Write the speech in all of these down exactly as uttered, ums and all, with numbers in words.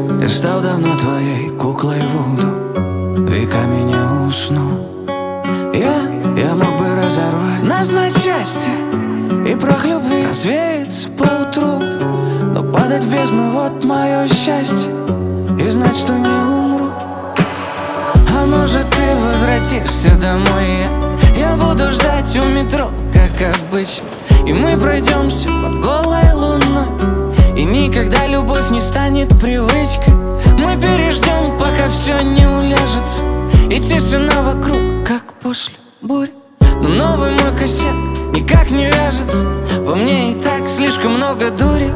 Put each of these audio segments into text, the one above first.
Я стал давно твоей куклой вуду, веками не усну. Я, я мог бы разорвать нас на части и прах любви развеется поутру, но падать в бездну — вот мое счастье, и знать, что не умру. А может, ты возвратишься домой, я, я буду ждать у метро, как обычно, и мы пройдемся под голой луной, и никогда любовь не станет привычкой. Мы переждем, пока все не уляжется, и тишина вокруг, как после бури. Но новый мой косяк никак не вяжется, во мне и так слишком много дури.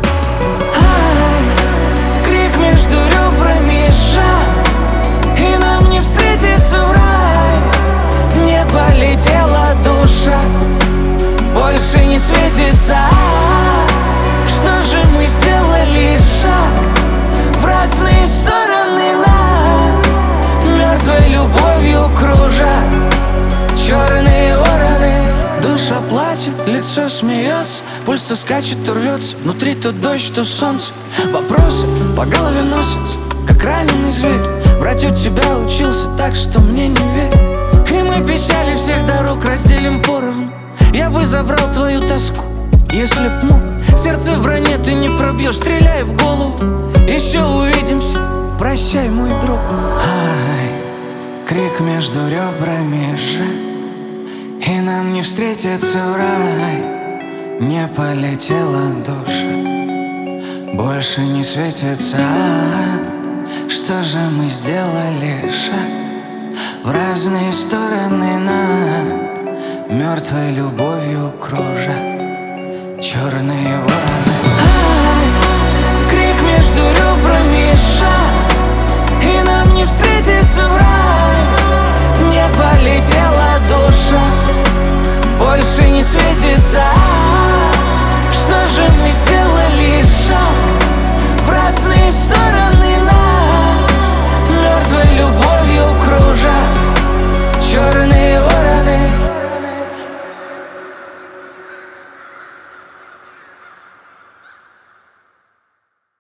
Ай, крик между ребрами сжат, и нам не встретиться в рай. Не полетела душа, больше не светится. Что же мы сделали шаг в разные стороны, над мертвой любовью кружат черные вороны. Душа плачет, лицо смеется, пульс то скачет, то рвется, внутри то дождь, то солнце. Вопросы по голове носятся, как раненый зверь. Врать у тебя учился так, что мне не верь. И мы печали всех дорог разделим поровну. Я бы забрал твою тоску, если б мог. Сердце в броне ты не пробьешь, стреляй в голову. Еще увидимся, прощай, мой друг. Ай, крик между ребрами сжат, и нам не встретиться в рай. Не полетела душа, больше не светится ад. Что же мы сделали шаг в разные стороны, над мертвой любовью кружат черные вороны. Ай, крик между ребрами